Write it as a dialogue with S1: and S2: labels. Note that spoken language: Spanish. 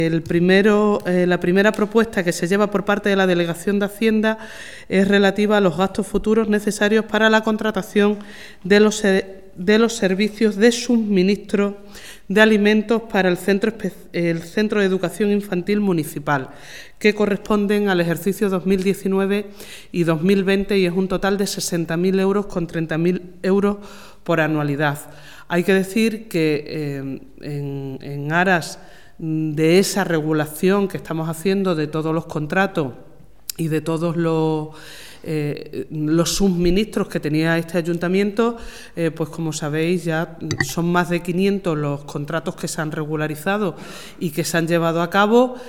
S1: La primera propuesta que se lleva por parte de la Delegación de Hacienda es relativa a los gastos futuros necesarios para la contratación de los servicios de suministro de alimentos para el Centro de Educación Infantil Municipal, que corresponden al ejercicio 2019 y 2020 y es un total de 60.000 euros con 30.000 euros por anualidad. Hay que decir que en aras de esa regulación que estamos haciendo de todos los contratos y de todos los suministros que tenía este ayuntamiento, pues como sabéis ya son más de 500 los contratos que se han regularizado y que se han llevado a cabo